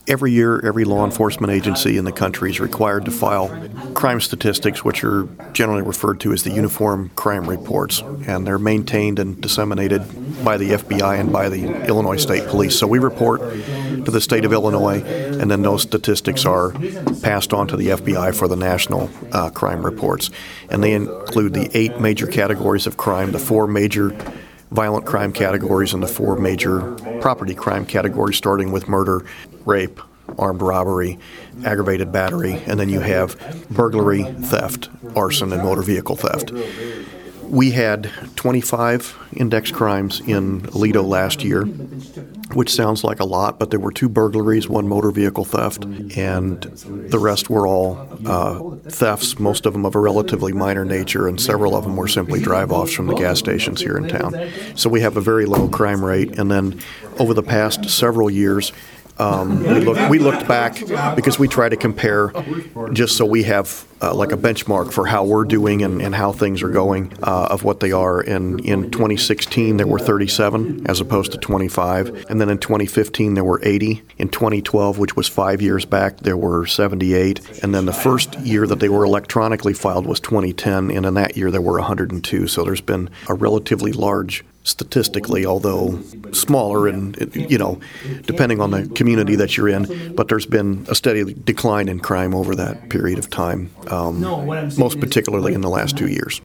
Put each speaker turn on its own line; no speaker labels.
Every year, every law enforcement agency in the country is required to file crime statistics, which are generally referred to as the Uniform Crime Reports, and they're maintained and disseminated by the FBI and by the Illinois State Police. So we report to the state of Illinois, and then those statistics are passed on to the FBI for the national crime reports. And they include the 8 major categories of crime, the 4 major violent crime categories, and the 4 major property crime categories, starting with murder, rape, armed robbery, aggravated battery, and then you have burglary, theft, arson, and motor vehicle theft. We had 25 index crimes in Aledo last year, which sounds like a lot, but there were 2 burglaries, 1 motor vehicle theft, and the rest were all thefts, most of them of a relatively minor nature, and several of them were simply drive-offs from the gas stations here in town. So we have a very low crime rate, and then over the past several years, we looked back because we try to compare just so we have like a benchmark for how we're doing and how things are going of what they are. And in 2016, there were 37 as opposed to 25. And then in 2015, there were 80. In 2012, which was 5 years back, there were 78. And then the first year that they were electronically filed was 2010. And in that year, there were 102. So there's been a relatively large, statistically, although smaller and, depending on the community that you're in, but there's been a steady decline in crime over that period of time, most particularly in the last 2 years.